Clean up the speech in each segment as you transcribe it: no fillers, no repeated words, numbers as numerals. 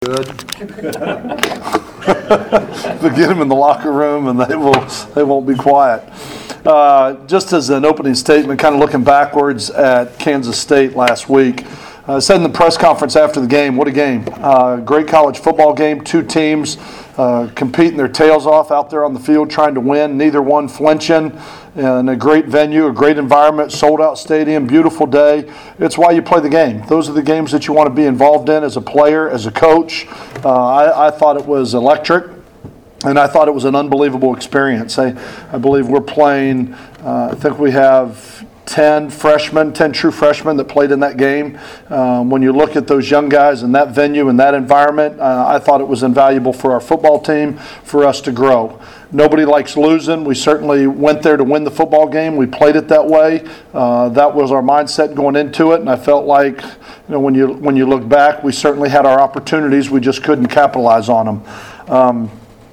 Good. But get them in the locker room and they won't be quiet. Just as an opening statement, kind of looking backwards at Kansas State last week, I said in the press conference after the game, what a game. Great college football game, two teams competing their tails off out there on the field trying to win, neither one flinching, in a great venue, a great environment, sold-out stadium, beautiful day. It's why you play the game. Those are the games that you want to be involved in as a player, as a coach. I thought it was electric, and I thought it was an unbelievable experience. I believe we're playing, I think we have 10 true freshmen that played in that game. When you look at those young guys in that venue, in that environment, I thought it was invaluable for our football team, for us to grow. Nobody likes losing. We certainly went there to win the football game. We played it that way. That was our mindset going into it, and I felt like, when you look back, we certainly had our opportunities. We just couldn't capitalize on them.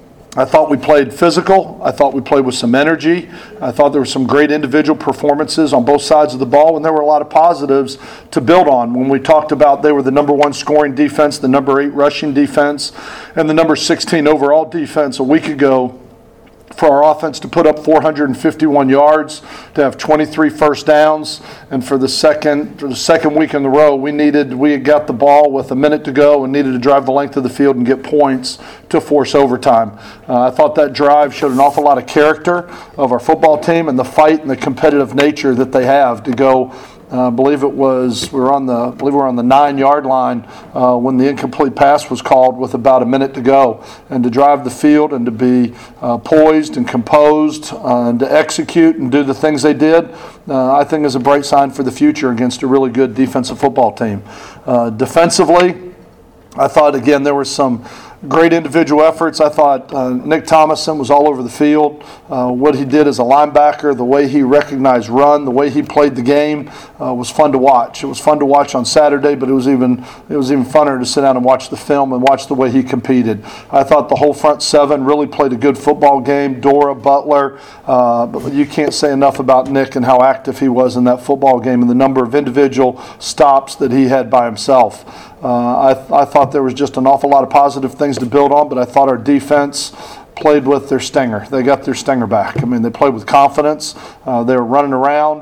I thought we played physical. I thought we played with some energy. I thought there were some great individual performances on both sides of the ball, and there were a lot of positives to build on. When we talked about they were the number 1 scoring defense, the number 8 rushing defense, and the number 16 overall defense a week ago, for our offense to put up 451 yards, to have 23 first downs, and for the second week in a row, we had got the ball with a minute to go and needed to drive the length of the field and get points to force overtime. I thought that drive showed an awful lot of character of our football team and the fight and the competitive nature that they have to go. I believe we were on the 9-yard line when the incomplete pass was called with about a minute to go, and to drive the field and to be poised and composed and to execute and do the things they did, I think is a bright sign for the future against a really good defensive football team. Defensively, I thought again there were some great individual efforts. I thought Nick Thomason was all over the field. What he did as a linebacker, the way he recognized run, the way he played the game was fun to watch. It was fun to watch on Saturday, but it was even funner to sit down and watch the film and watch the way he competed. I thought the whole front seven really played a good football game. Dora, Butler, but you can't say enough about Nick and how active he was in that football game and the number of individual stops that he had by himself. I thought there was just an awful lot of positive things to build on, but I thought our defense played with their stinger. They got their stinger back. I mean, they played with confidence. They were running around.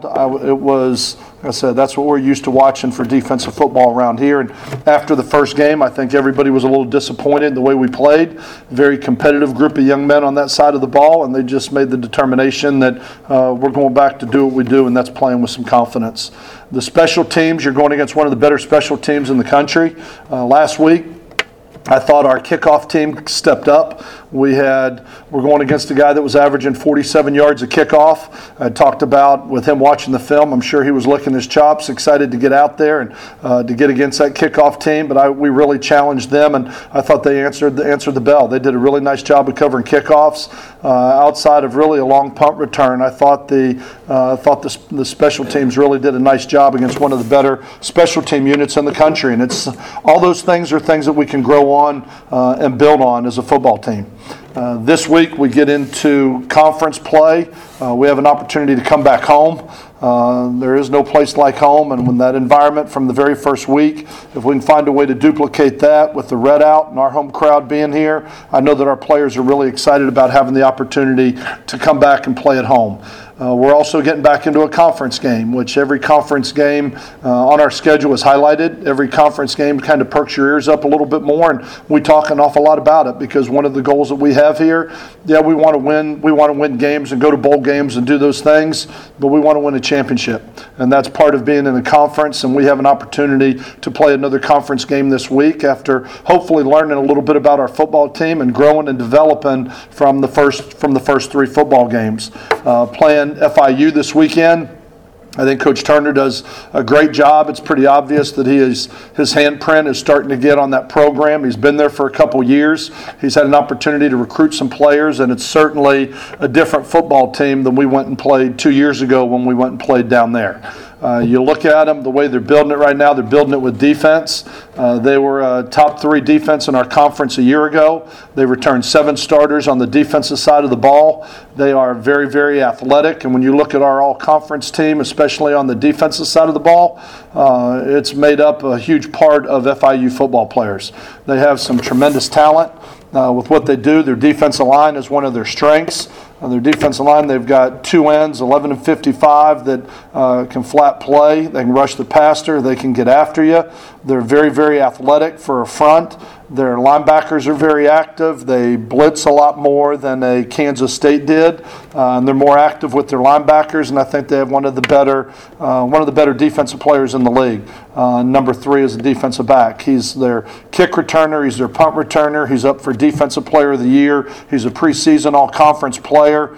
Like I said, that's what we're used to watching for defensive football around here. And after the first game, I think everybody was a little disappointed in the way we played. Very competitive group of young men on that side of the ball, and they just made the determination that we're going back to do what we do, and that's playing with some confidence. The special teams, you're going against one of the better special teams in the country. Last week, I thought our kickoff team stepped up. We're going against a guy that was averaging 47 yards a kickoff. I talked about with him watching the film, I'm sure he was licking his chops, excited to get out there and to get against that kickoff team. But we really challenged them, and I thought they answered the bell. They did a really nice job of covering kickoffs. Outside of really a long punt return, I thought the special teams really did a nice job against one of the better special team units in the country. And it's all those things are things that we can grow on and build on as a football team. This week we get into conference play. We have an opportunity to come back home. There is no place like home, and when that environment from the very first week, if we can find a way to duplicate that with the red out and our home crowd being here, I know that our players are really excited about having the opportunity to come back and play at home. We're also getting back into a conference game, which every conference game on our schedule is highlighted. Every conference game kind of perks your ears up a little bit more, and we talk an awful lot about it because one of the goals that we have here, we want to win. We want to win games and go to bowl games and do those things, but we want to win a championship, and that's part of being in a conference. And we have an opportunity to play another conference game this week after hopefully learning a little bit about our football team and growing and developing from the first 3 football games. Playing FIU this weekend. I think Coach Turner does a great job. It's pretty obvious that his handprint is starting to get on that program. He's been there for a couple years. He's had an opportunity to recruit some players, and it's certainly a different football team than we went and played 2 years ago when we went and played down there. You look at them, the way they're building it right now, they're building it with defense. They were a top 3 defense in our conference a year ago. They returned 7 starters on the defensive side of the ball. They are very, very athletic. And when you look at our all-conference team, especially on the defensive side of the ball, it's made up a huge part of FIU football players. They have some tremendous talent with what they do. Their defensive line is one of their strengths. On their defensive line, they've got 2 ends, 11 and 55, that can flat play. They can rush the passer. They can get after you. They're very, very athletic for a front. Their linebackers are very active. They blitz a lot more than a Kansas State did, and they're more active with their linebackers. And I think they have one of the better defensive players in the league. Number 3 is a defensive back. He's their kick returner. He's their punt returner. He's up for Defensive Player of the Year. He's a preseason all-conference player.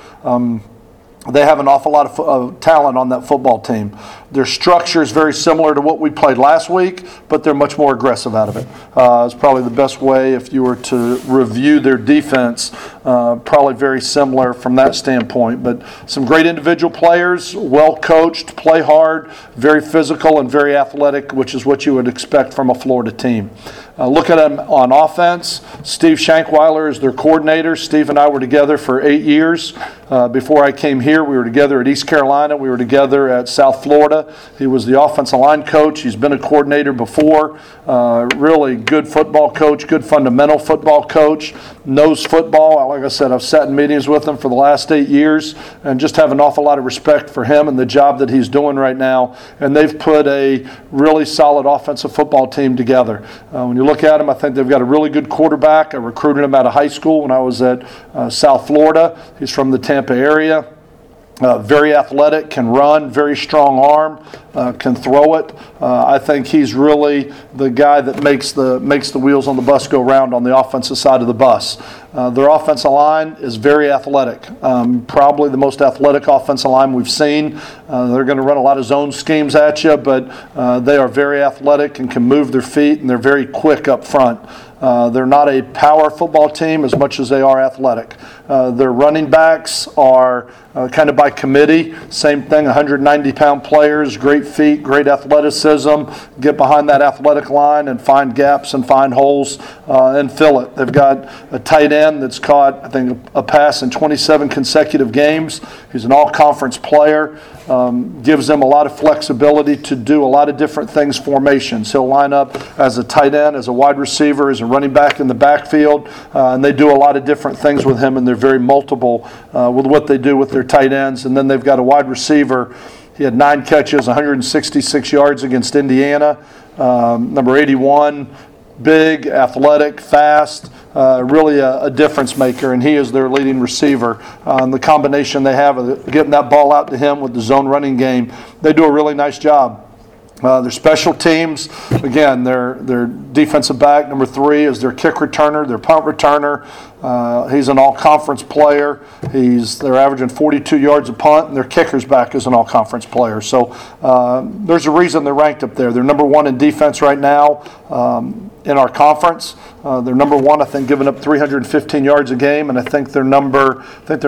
They have an awful lot of talent on that football team. Their structure is very similar to what we played last week, but they're much more aggressive out of it. It's probably the best way if you were to review their defense, probably very similar from that standpoint. But some great individual players, well coached, play hard, very physical and very athletic, which is what you would expect from a Florida team. Look at them on offense. Steve Shankweiler is their coordinator. Steve and I were together for 8 years. Before I came here, we were together at East Carolina. We were together at South Florida. He was the offensive line coach. He's been a coordinator before. Really good football coach, good fundamental football coach. Knows football. Like I said, I've sat in meetings with him for the last 8 years and just have an awful lot of respect for him and the job that he's doing right now. And they've put a really solid offensive football team together. When you look at him, I think they've got a really good quarterback. I recruited him out of high school when I was at South Florida. He's from the Tampa area. Very athletic, can run, very strong arm, can throw it. I think he's really the guy that makes the wheels on the bus go round on the offensive side of the bus. Their offensive line is very athletic, probably the most athletic offensive line we've seen. They're going to run a lot of zone schemes at you, but they are very athletic and can move their feet, and they're very quick up front. They're not a power football team as much as they are athletic. Their running backs are kind of by committee. Same thing, 190-pound players, great feet, great athleticism. Get behind that athletic line and find gaps and find holes and fill it. They've got a tight end that's caught, I think, a pass in 27 consecutive games. He's an all-conference player. Gives them a lot of flexibility to do a lot of different things, formations. He'll line up as a tight end, as a wide receiver, as a running back in the backfield, and they do a lot of different things with him, and they're very multiple with what they do with their tight ends. And then they've got a wide receiver. He had 9 catches, 166 yards against Indiana. Number 81, big, athletic, fast, really a difference maker, and he is their leading receiver. The combination they have of getting that ball out to him with the zone running game, they do a really nice job. Their special teams, again, their defensive back, number 3, is their kick returner, their punt returner. He's an all-conference player. They're averaging 42 yards a punt, and their kicker's back is an all-conference player. So there's a reason they're ranked up there. They're number 1 in defense right now in our conference. They're number 1, I think, giving up 315 yards a game, and I think they're number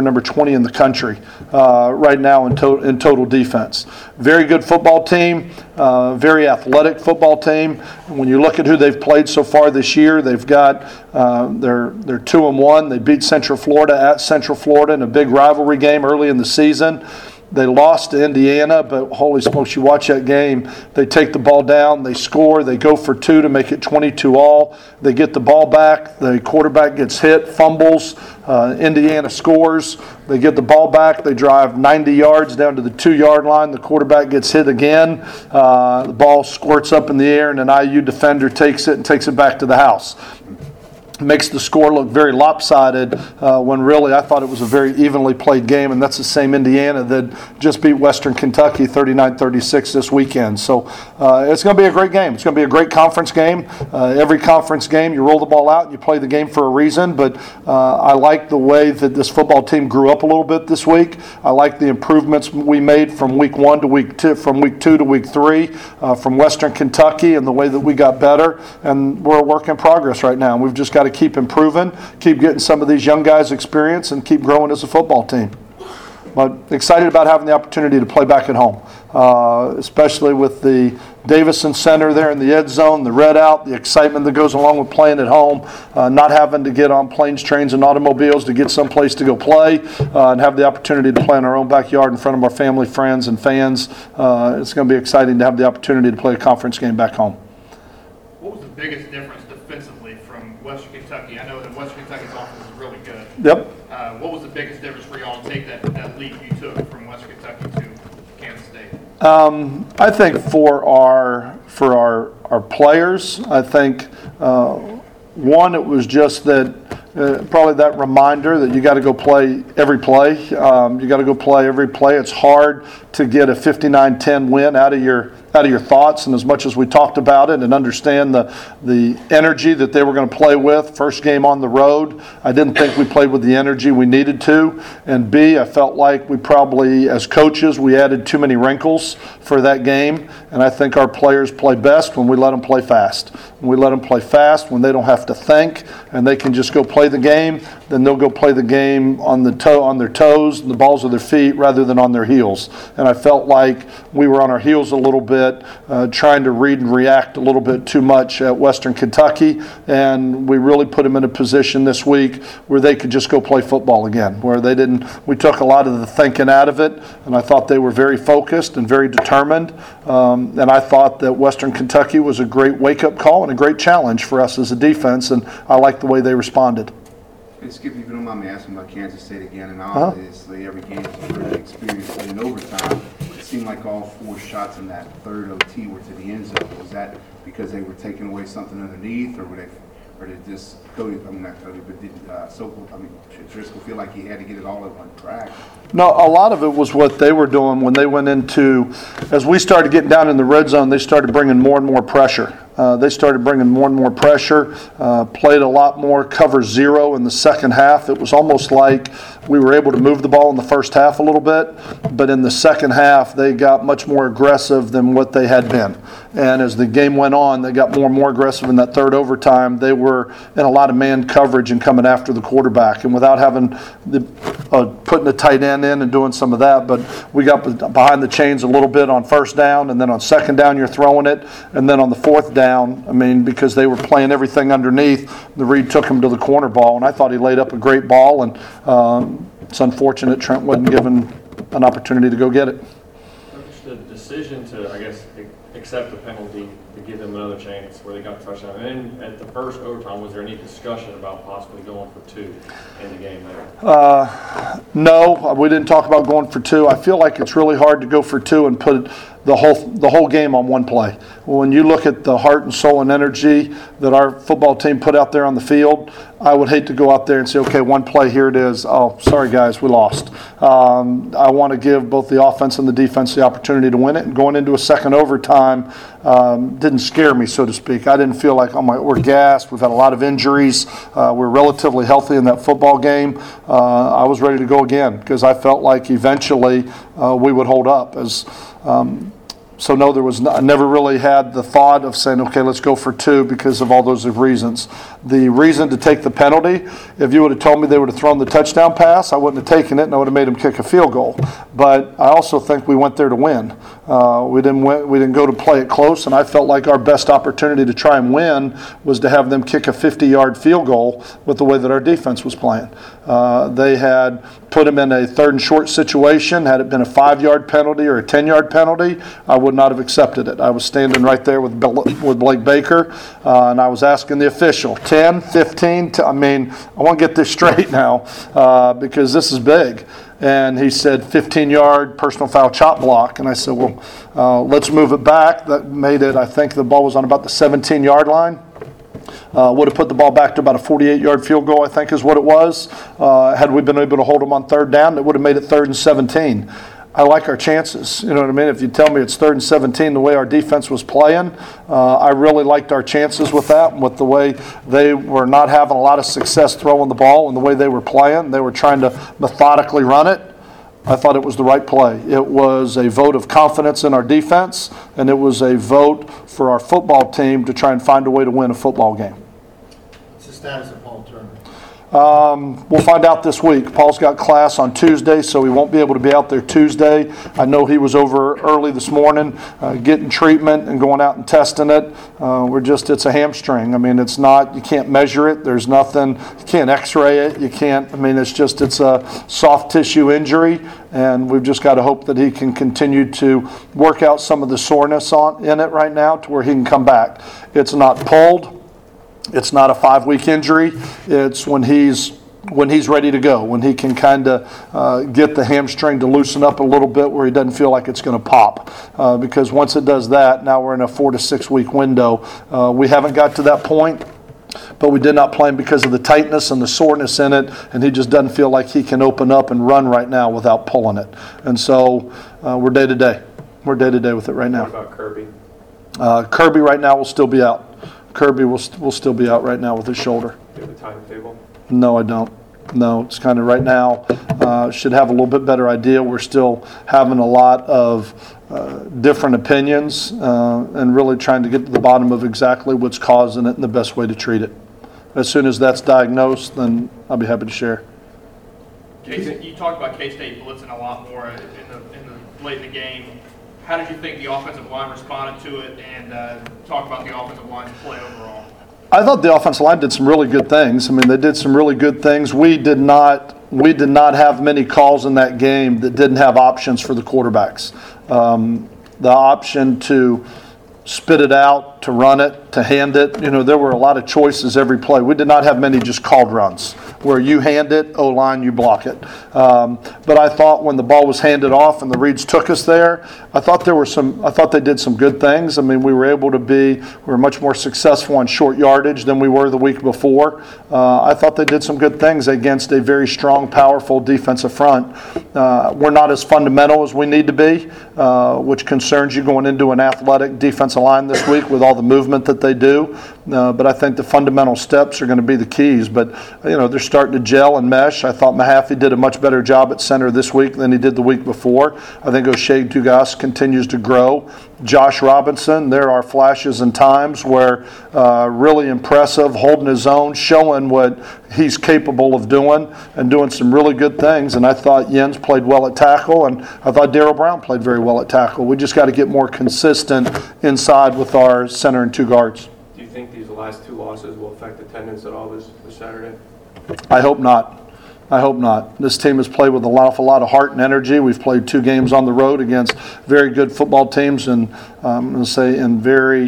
20 in the country right now in total defense. Very good football team, very athletic football team. When you look at who they've played so far this year, they've got they're 2-1. They beat Central Florida at Central Florida in a big rivalry game early in the season. They lost to Indiana, but holy smokes, you watch that game. They take the ball down, they score, they go for 2 to make it 22-all. They get the ball back, the quarterback gets hit, fumbles, Indiana scores. They get the ball back, they drive 90 yards down to the 2-yard line. The quarterback gets hit again. The ball squirts up in the air, and an IU defender takes it and takes it back to the house. Makes the score look very lopsided when really I thought it was a very evenly played game, and that's the same Indiana that just beat Western Kentucky 39-36 this weekend. So it's going to be a great game. It's going to be a great conference game. Every conference game, you roll the ball out and you play the game for a reason, but I like the way that this football team grew up a little bit this week. I like the improvements we made from week 1 to week 2, from week 2 to week 3, from Western Kentucky, and the way that we got better, and we're a work in progress right now. We've just got to keep improving, keep getting some of these young guys experience, and keep growing as a football team. But excited about having the opportunity to play back at home, especially with the Davison Center there in the Ed Zone, the red out, the excitement that goes along with playing at home, not having to get on planes, trains, and automobiles to get someplace to go play, and have the opportunity to play in our own backyard in front of our family, friends, and fans. It's going to be exciting to have the opportunity to play a conference game back home. What was the biggest difference defensively from Western Kentucky? I know that Western Kentucky's offense is really good. Yep. What was the biggest difference for y'all to take that leap you took from Western Kentucky to Kansas State? I think for our players, I think one, it was just that probably that reminder that you got to go play every play. You got to go play every play. It's hard to get a 59-10 win out of your thoughts, and as much as we talked about it and understand the energy that they were going to play with, first game on the road, I didn't think we played with the energy we needed to. And B, I felt like we probably, as coaches, we added too many wrinkles for that game, and I think our players play best when we let them play fast. When we let them play fast, when they don't have to think and they can just go play the game, then they'll go play the game on their toes and the balls of their feet rather than on their heels. And I felt like we were on our heels a little bit, trying to read and react a little bit too much at Western Kentucky, and we really put them in a position this week where they could just go play football again, where we took a lot of the thinking out of it, and I thought they were very focused and very determined, and I thought that Western Kentucky was a great wake-up call and a great challenge for us as a defense, and I liked the way they responded. Hey, Skip, if you don't mind me asking about Kansas State again, and obviously every game is a learning experience, but in overtime, it seemed like all 4 shots in that third OT were to the end zone. Was that because they were taking away something underneath, or did just Cody, not Cody, but did Driscoll feel like he had to get it all at one crack? No, a lot of it was what they were doing when they went into, as we started getting down in the red zone, they started bringing more and more pressure. Played a lot more cover 0 in the second half. It was almost like we were able to move the ball in the first half a little bit, but in the second half they got much more aggressive than what they had been. And as the game went on, they got more and more aggressive in that third overtime. They were in a lot of man coverage and coming after the quarterback, and without having putting a tight end in and doing some of that, but we got behind the chains a little bit on first down, and then on second down you're throwing it, and then on the fourth down, because they were playing everything underneath, the Reed took him to the corner ball, and I thought he laid up a great ball, and it's unfortunate Trent wasn't given an opportunity to go get it. The decision to, I guess, accept the penalty to give them another chance where they got the touchdown. And then at the first overtime, was there any discussion about possibly going for 2 in the game there? No, we didn't talk about going for 2. I feel like it's really hard to go for 2 and put the whole game on one play. When you look at the heart and soul and energy that our football team put out there on the field, I would hate to go out there and say, okay, one play, here it is. Oh, sorry guys, we lost. I want to give both the offense and the defense the opportunity to win it. And going into a second overtime didn't scare me, so to speak. I didn't feel like, we're gassed. We've had a lot of injuries. We're relatively healthy in that football game. I was ready to go again because I felt like eventually we would hold up. So no, I never really had the thought of saying, okay, let's go for 2 because of all those reasons. The reason to take the penalty, if you would have told me they would have thrown the touchdown pass, I wouldn't have taken it and I would have made them kick a field goal. But I also think we went there to win. We didn't go to play it close, and I felt like our best opportunity to try and win was to have them kick a 50-yard field goal with the way that our defense was playing. They had put them in a third and short situation. Had it been a 5-yard penalty or a 10-yard penalty, I would not have accepted it. I was standing right there with Blake Baker, and I was asking the official, 10, 15, I want to get this straight now because this is big. And he said 15-yard personal foul chop block. And I said, well, let's move it back. That made it, I think the ball was on about the 17-yard line. Would have put the ball back to about a 48-yard field goal, I think is what it was. Had we been able to hold them on third down, it would have made it 3rd and 17. I like our chances. You know what I mean? If you tell me it's 3rd and 17, the way our defense was playing, I really liked our chances with that, with the way they were not having a lot of success throwing the ball and the way they were playing. They were trying to methodically run it. I thought it was the right play. It was a vote of confidence in our defense, and it was a vote for our football team to try and find a way to win a football game. What's the status of Paul Turner? We'll find out this week. Paul's got class on Tuesday, so he won't be able to be out there Tuesday. I know he was over early this morning getting treatment and going out and testing it. It's a hamstring. I mean, it's not, you can't measure it. There's nothing, you can't x-ray it. You can't, I mean, it's a soft tissue injury, and we've just got to hope that he can continue to work out some of the soreness in it right now to where he can come back. It's not pulled. It's not a 5-week injury. It's when he's ready to go, when he can kind of get the hamstring to loosen up a little bit where he doesn't feel like it's going to pop. Because once it does that, now we're in a 4 to 6 week window. We haven't got to that point, but we did not play him because of the tightness and the soreness in it, and he just doesn't feel like he can open up and run right now without pulling it. And so we're day to day. We're day to day with it right now. What about Kirby? Kirby right now will still be out. Kirby will still be out right now with his shoulder. Do you have a timetable? No, I don't. No, it's kind of right now. Should have a little bit better idea. We're still having a lot of different opinions and really trying to get to the bottom of exactly what's causing it and the best way to treat it. As soon as that's diagnosed, then I'll be happy to share. You talked about K-State blitzing a lot more late in the game. How did you think the offensive line responded to it, and talk about the offensive line's play overall? I thought the offensive line did some really good things. I mean, they did some really good things. We did not have many calls in that game that didn't have options for the quarterbacks. The option to spit it out, to run it, to hand it. There were a lot of choices every play. We did not have many just called runs where you hand it, O-line, you block it. But I thought when the ball was handed off and the Reeds took us there, I thought they did some good things. I mean, we were much more successful on short yardage than we were the week before. I thought they did some good things against a very strong, powerful defensive front. We're not as fundamental as we need to be, which concerns you going into an athletic defensive line this week with all the movement that they do. But I think the fundamental steps are going to be the keys. But, they're starting to gel and mesh. I thought Mahaffey did a much better job at center this week than he did the week before. I think O'Shea Dugas continues to grow. Josh Robinson, there are flashes and times where really impressive, holding his own, showing what he's capable of doing and doing some really good things. And I thought Jens played well at tackle, and I thought Darryl Brown played very well at tackle. We just got to get more consistent inside with our center and two guards. Do you think these last 2 losses will affect attendance at all this Saturday? I hope not. This team has played with an awful lot of heart and energy. We've played 2 games on the road against very good football teams, and I'm going to say in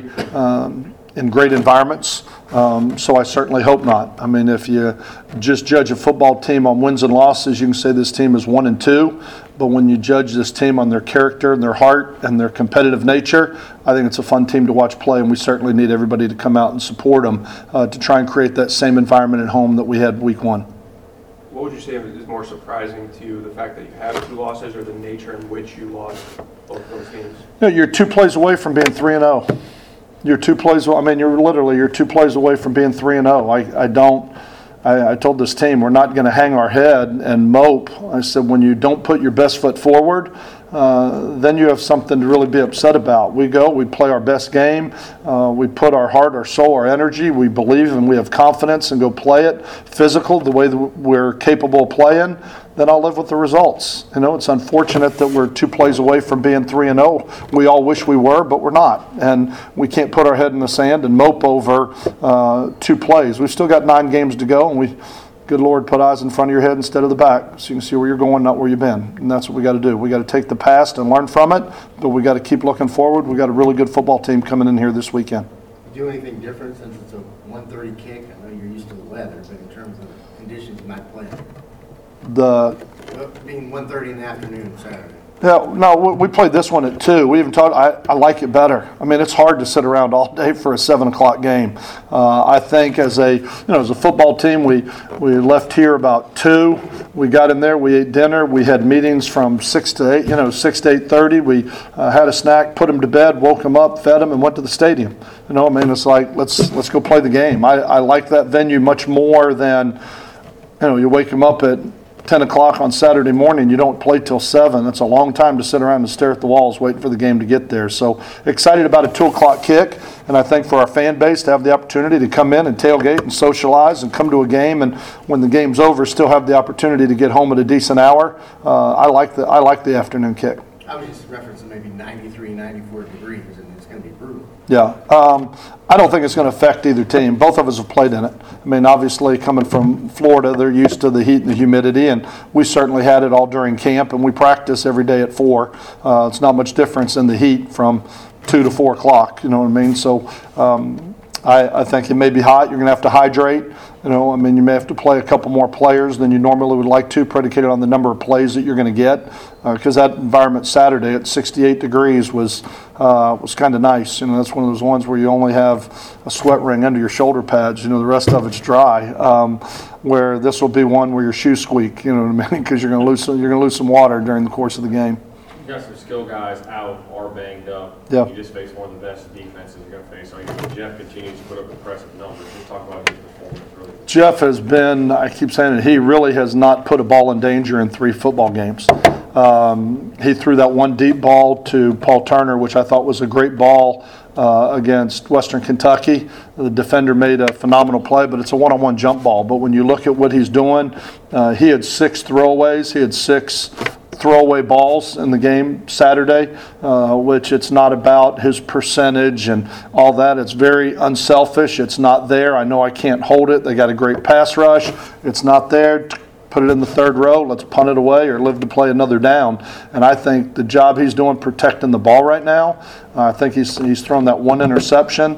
great environments. So I certainly hope not. I mean, if you just judge a football team on wins and losses, you can say this team is 1-2. But when you judge this team on their character and their heart and their competitive nature, I think it's a fun team to watch play, and we certainly need everybody to come out and support them to try and create that same environment at home that we had week 1. What would you say is more surprising to you, the fact that you have 2 losses or the nature in which you lost both those games? You're 2 plays away from being 3-0. You're 2 plays away from being 3-0. I told this team we're not going to hang our head and mope. I said when you don't put your best foot forward, then you have something to really be upset about. We play our best game. We put our heart, our soul, our energy. We believe and we have confidence and go play it physical the way that we're capable of playing. Then I'll live with the results. It's unfortunate that we're 2 plays away from being 3-0. We all wish we were, but we're not. And we can't put our head in the sand and mope over 2 plays. We've still got 9 games to go, and good Lord, put eyes in front of your head instead of the back so you can see where you're going, not where you've been. And that's what we got to do. We got to take the past and learn from it, but we got to keep looking forward. We got a really good football team coming in here this weekend. Do anything different since it's a 1:30 kick? I know you're used to the weather, but in terms of conditions you might play, being 1:30 in the afternoon Saturday. Yeah, no, we played this one at 2. We even talked. I like it better. I mean, it's hard to sit around all day for a 7:00 game. I think as a football team, we left here about 2. We got in there. We ate dinner. We had meetings from 6 to 8. 6 to 8:30. We had a snack, put them to bed, woke them up, fed them, and went to the stadium. It's like let's go play the game. I like that venue much more than you wake them up at 10 o'clock on Saturday morning, you don't play till 7. That's a long time to sit around and stare at the walls waiting for the game to get there. So excited about a 2 o'clock kick, and I think for our fan base to have the opportunity to come in and tailgate and socialize and come to a game, and when the game's over, still have the opportunity to get home at a decent hour. I like the afternoon kick. I was just referencing maybe 93, 94 degrees, and it's going to be brutal. Yeah, I don't think it's going to affect either team. Both of us have played in it. I mean, obviously, coming from Florida, they're used to the heat and the humidity, and we certainly had it all during camp, and we practice every day at 4. It's not much difference in the heat from 2 to 4 o'clock, you know what I mean? So I think it may be hot. You're going to have to hydrate. You know, I mean, you may have to play a couple more players than you normally would like to, predicated on the number of plays that you're going to get. Because that environment Saturday at 68 degrees was kind of nice. You know, that's one of those ones where you only have a sweat ring under your shoulder pads. You know, the rest of it's dry. Where this will be one where your shoes squeak. You know what I mean? Because you're going to lose some water during the course of the game. You got some skill guys out or banged up. Yeah. You just face one of the best defenses you're going to face. So Jeff continues to put up impressive numbers. We'll talk about his performance really. Jeff has been, I keep saying it, he really has not put a ball in danger in 3 football games. He threw that one deep ball to Paul Turner, which I thought was a great ball against Western Kentucky. The defender made a phenomenal play, but it's a one-on-one jump ball. But when you look at what he's doing, he had 6 throwaways. He had 6 throwaway balls in the game Saturday, which it's not about his percentage and all that. It's very unselfish. It's not there. I know I can't hold it. They got a great pass rush. It's not there. Put it in the 3rd row. Let's punt it away or live to play another down. And I think the job he's doing protecting the ball right now, I think he's thrown that 1 interception.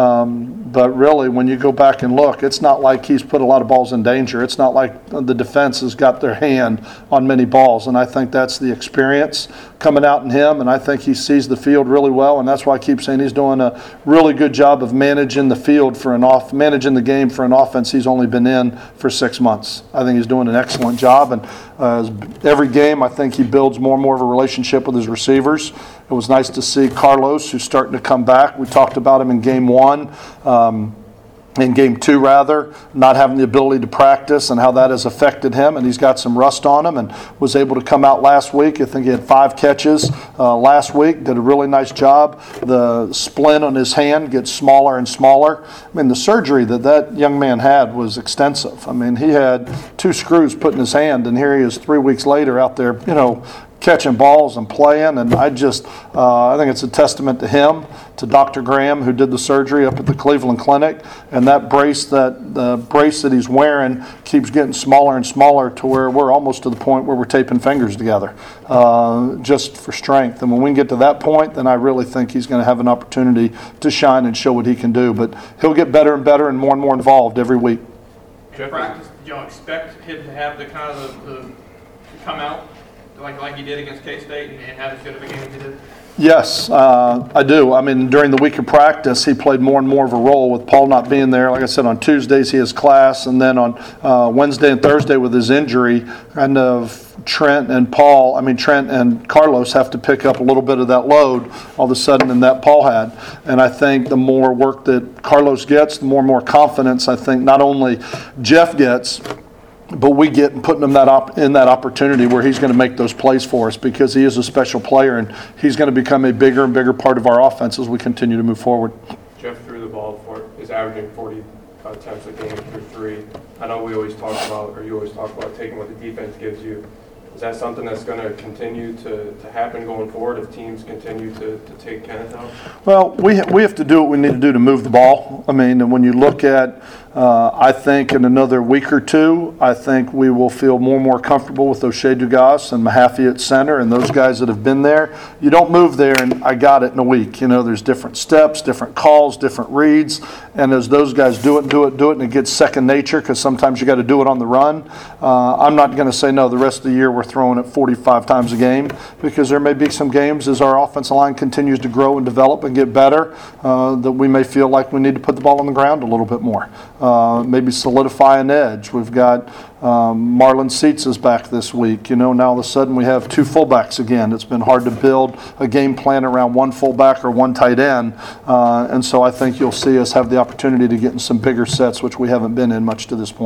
But really, when you go back and look, it's not like he's put a lot of balls in danger. It's not like the defense has got their hand on many balls. And I think that's the experience coming out in him. And I think he sees the field really well. And that's why I keep saying he's doing a really good job of managing the field managing the game for an offense he's only been in for 6 months. I think he's doing an excellent job. And every game, I think he builds more and more of a relationship with his receivers. It was nice to see Carlos, who's starting to come back. We talked about him in game 1. In game 2, not having the ability to practice and how that has affected him, and he's got some rust on him and was able to come out last week. I think he had 5 catches last week, did a really nice job. The splint on his hand gets smaller and smaller. I mean, the surgery that young man had was extensive. I mean, he had 2 screws put in his hand, and here he is 3 weeks later out there, you know, catching balls and playing, and I think it's a testament to him, to Dr. Graham, who did the surgery up at the Cleveland Clinic, and the brace that he's wearing keeps getting smaller and smaller to where we're almost to the point where we're taping fingers together, just for strength. And when we get to that point, then I really think he's going to have an opportunity to shine and show what he can do. But he'll get better and better and more involved every week. In practice, do y'all expect him to have the kind of the come out like he did against K-State and have as good of a game as he did? Yes, I do. I mean, during the week of practice, he played more and more of a role with Paul not being there. Like I said, on Tuesdays he has class, and then on Wednesday and Thursday with his injury, kind of Trent and Carlos have to pick up a little bit of that load all of a sudden than that Paul had. And I think the more work that Carlos gets, the more and more confidence I think not only Jeff gets, but we get in putting him in that opportunity where he's going to make those plays for us, because he is a special player and he's going to become a bigger and bigger part of our offense as we continue to move forward. Jeff threw the ball is averaging 40 attempts a game through 3. I know you always talk about taking what the defense gives you. Is that something that's going to continue to happen going forward if teams continue to take Kenneth out? Well, we have to do what we need to do to move the ball. I mean, and when you look at, I think in another week or 2, I think we will feel more and more comfortable with O'Shea Dugas and Mahaffey at center and those guys that have been there. You don't move there and I got it in a week. You know, there's different steps, different calls, different reads, and as those guys do it, and it gets second nature, because sometimes you got to do it on the run. I'm not going to say no, the rest of the year we're throwing it 45 times a game, because there may be some games as our offensive line continues to grow and develop and get better that we may feel like we need to put the ball on the ground a little bit more. Maybe solidify an edge. We've got Marlon Seitz is back this week. You know, now all of a sudden we have 2 fullbacks again. It's been hard to build a game plan around 1 fullback or 1 tight end. And so I think you'll see us have the opportunity to get in some bigger sets, which we haven't been in much to this point.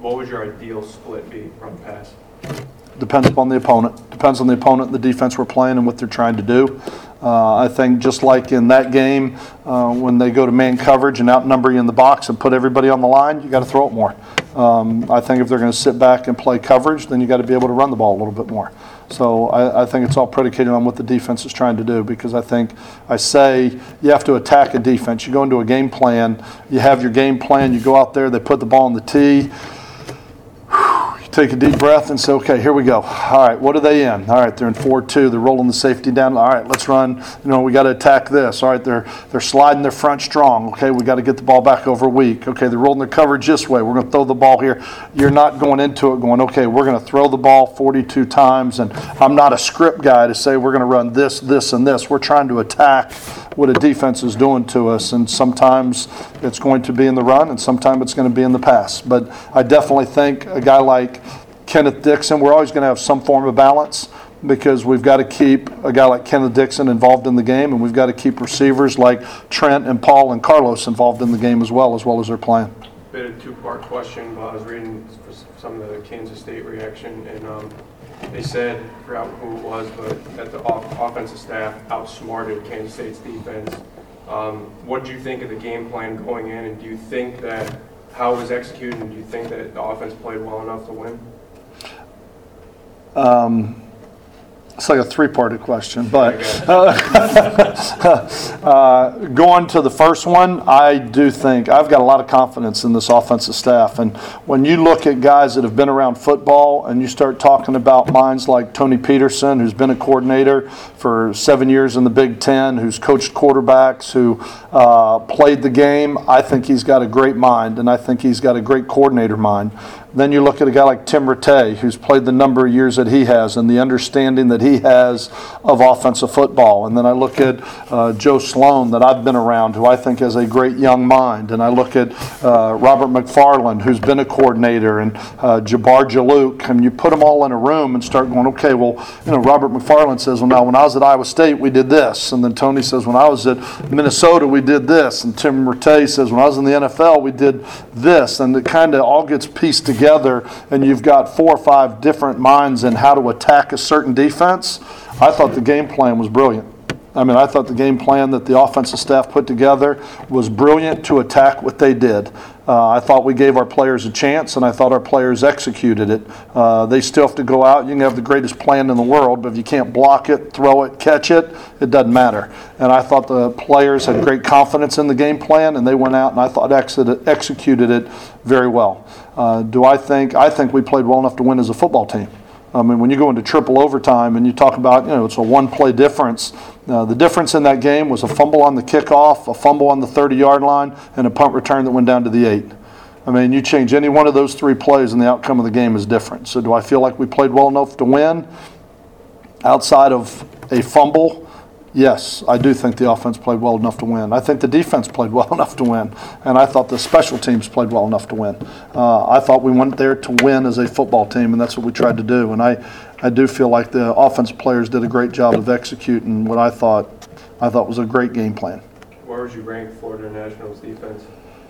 what would your ideal split be, run pass? Depends upon the opponent. Depends on the opponent and the defense we're playing and what they're trying to do. I think just like in that game, when they go to man coverage and outnumber you in the box and put everybody on the line, you got to throw it more. I think if they're going to sit back and play coverage, then you got to be able to run the ball a little bit more. So I think it's all predicated on what the defense is trying to do, because I say you have to attack a defense. You go into a game plan, you have your game plan, you go out there, they put the ball on the tee. Take a deep breath and say, okay, here we go. All right, what are they in? All right, they're in 4-2. They're rolling the safety down. All right, let's run. We got to attack this. All right, they're sliding their front strong. Okay, we got to get the ball back over weak. Okay, they're rolling their coverage this way. We're going to throw the ball here. You're not going into it going, okay, we're going to throw the ball 42 times, and I'm not a script guy to say we're going to run this, this, and this. We're trying to attack what a defense is doing to us, and sometimes it's going to be in the run, and sometimes it's going to be in the pass. But I definitely think a guy like Kenneth Dixon, we're always going to have some form of balance, because we've got to keep a guy like Kenneth Dixon involved in the game, and we've got to keep receivers like Trent and Paul and Carlos involved in the game as well as they're playing. Bit of a two-part question, but I was reading some of the Kansas State reaction, and they said, I forgot who it was, but that the offensive staff outsmarted Kansas State's defense. What did you think of the game plan going in, and do you think that how it was executed, and do you think that the offense played well enough to win? It's like a three-parted question, but going to the first one, I do think I've got a lot of confidence in this offensive staff. And when you look at guys that have been around football and you start talking about minds like Tony Peterson, who's been a coordinator for 7 years in the Big Ten, who's coached quarterbacks, who played the game, I think he's got a great mind, and I think he's got a great coordinator mind. Then you look at a guy like Tim Rattay, who's played the number of years that he has and the understanding that he has of offensive football. And then I look at Joe Sloan, that I've been around, who I think has a great young mind. And I look at Robert McFarland, who's been a coordinator, and Jabbar Jalouk. And you put them all in a room and start going, okay, well, Robert McFarland says, well, now, when I was at Iowa State, we did this. And then Tony says, when I was at Minnesota, we did this. And Tim Rattay says, when I was in the NFL, we did this. And it kind of all gets pieced together, and you've got 4 or 5 different minds in how to attack a certain defense. I thought the game plan was brilliant. I thought the game plan that the offensive staff put together was brilliant to attack what they did. I thought we gave our players a chance, and I thought our players executed it. They still have to go out. You can have the greatest plan in the world, but if you can't block it, throw it, catch it, it doesn't matter. And I thought the players had great confidence in the game plan, and they went out and I thought executed it very well. I think we played well enough to win as a football team. When you go into triple overtime and you talk about, it's a one-play difference. The difference in that game was a fumble on the kickoff, a fumble on the 30-yard line, and a punt return that went down to the 8. You change any one of those 3 plays and the outcome of the game is different. So do I feel like we played well enough to win? Outside of a fumble, yes, I do think the offense played well enough to win. I think the defense played well enough to win. And I thought the special teams played well enough to win. I thought we went there to win as a football team, and that's what we tried to do. And I do feel like the offensive players did a great job of executing what I thought was a great game plan. Where would you rank Florida Nationals defense?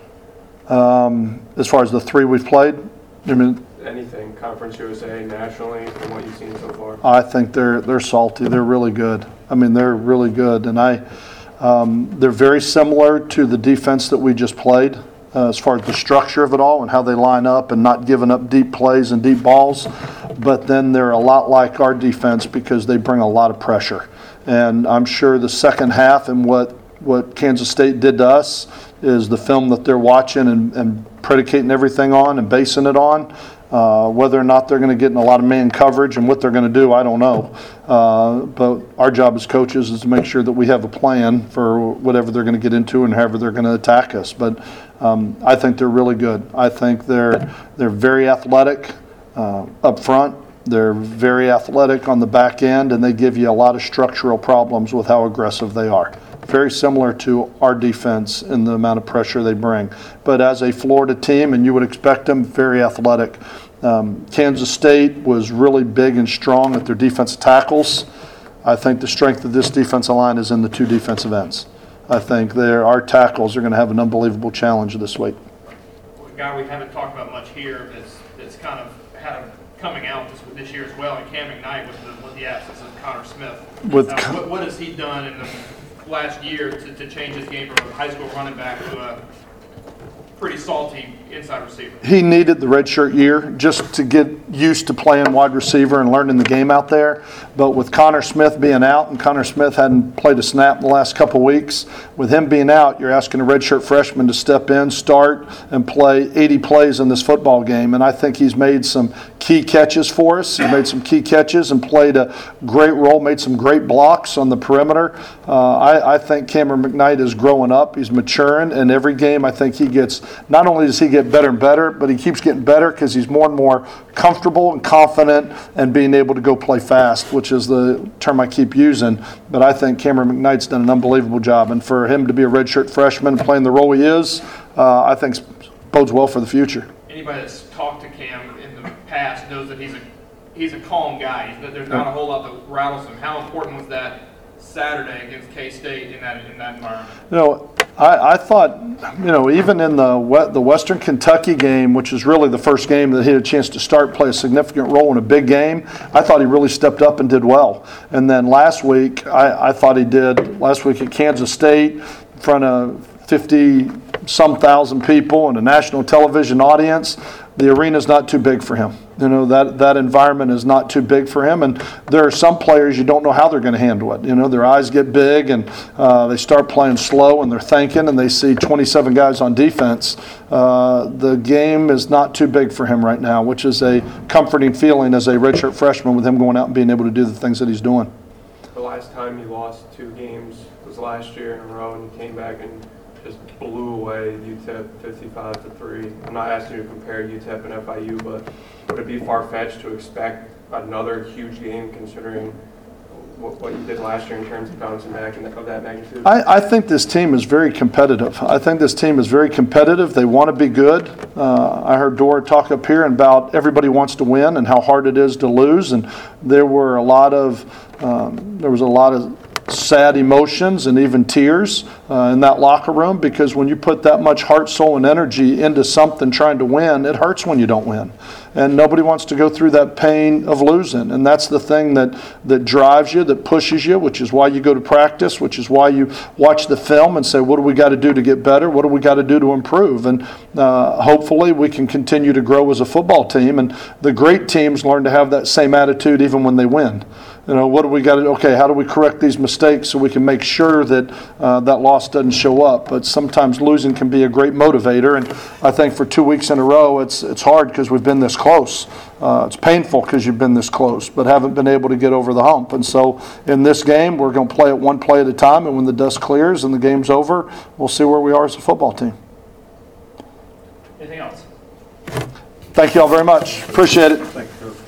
As far as the 3 we've played, Anything, Conference USA, nationally, from what you've seen so far? I think they're salty. They're really good. They're really good. And they're very similar to the defense that we just played as far as the structure of it all and how they line up and not giving up deep plays and deep balls. But then they're a lot like our defense because they bring a lot of pressure. And I'm sure the second half and what Kansas State did to us is the film that they're watching and predicating everything on and basing it on. Whether or not they're going to get in a lot of man coverage and what they're going to do, I don't know. But our job as coaches is to make sure that we have a plan for whatever they're going to get into and however they're going to attack us. But I think they're really good. I think they're very athletic up front. They're very athletic on the back end, and they give you a lot of structural problems with how aggressive they are. Very similar to our defense in the amount of pressure they bring. But as a Florida team, and you would expect them, very athletic. Kansas State was really big and strong at their defensive tackles. I think the strength of this defensive line is in the 2 defensive ends. I think our tackles are going to have an unbelievable challenge this week. guy we haven't talked about much here that's kind of had a coming out this year as well, and Cam McKnight with the absence of Connor Smith. What has he done in the last year to change his game from a high school running back to a pretty salty inside receiver? He needed the redshirt year just to get used to playing wide receiver and learning the game out there. But with Connor Smith being out, and Connor Smith hadn't played a snap in the last couple weeks, with him being out, you're asking a redshirt freshman to step in, start, and play 80 plays in this football game. And I think he's made some key catches for us. He made some key catches and played a great role, made some great blocks on the perimeter. I think Cameron McKnight is growing up. He's maturing, and every game I think he gets, not only does he get better and better, but he keeps getting better because he's more and more comfortable and confident and being able to go play fast, which is the term I keep using. But I think Cameron McKnight's done an unbelievable job. And for him to be a redshirt freshman playing the role he is, I think bodes well for the future. Anybody that's talked to Cam in the past knows that he's a calm guy. There's not a whole lot that rattles him. How important was that Saturday against K-State in that environment? You know, I thought, you know, even in the Western Kentucky game, which is really the first game that he had a chance to start, play a significant role in a big game, I thought he really stepped up and did well. And then last week, I thought he did, last week at Kansas State, in front of 50-some thousand people and a national television audience. The arena's not too big for him. You know, that environment is not too big for him. And there are some players you don't know how they're going to handle it. You know, their eyes get big and they start playing slow and they're thinking and they see 27 guys on defense. The game is not too big for him right now, which is a comforting feeling as a redshirt freshman with him going out and being able to do the things that he's doing. The last time you lost 2 games was last year in a row, and you came back and just blew away UTEP 55-3. I'm not asking you to compare UTEP and FIU, but would it be far-fetched to expect another huge game considering what you did last year in terms of bouncing back of that magnitude? I think this team is very competitive. I think this team is very competitive. They want to be good. I heard Dora talk up here about everybody wants to win and how hard it is to lose. And there was a lot of sad emotions and even tears in that locker room, because when you put that much heart, soul, and energy into something trying to win, it hurts when you don't win. And nobody wants to go through that pain of losing. And that's the thing that drives you, that pushes you, which is why you go to practice, which is why you watch the film and say, what do we got to do to get better? What do we got to do to improve? And hopefully we can continue to grow as a football team. And the great teams learn to have that same attitude even when they win. You know, what do we got to do? Okay, how do we correct these mistakes so we can make sure that that loss doesn't show up? But sometimes losing can be a great motivator, and I think for 2 weeks in a row, it's hard because we've been this close. It's painful because you've been this close, but haven't been able to get over the hump. And so in this game, we're going to play it one play at a time, and when the dust clears and the game's over, we'll see where we are as a football team. Anything else? Thank you all very much. Appreciate it. Thank you.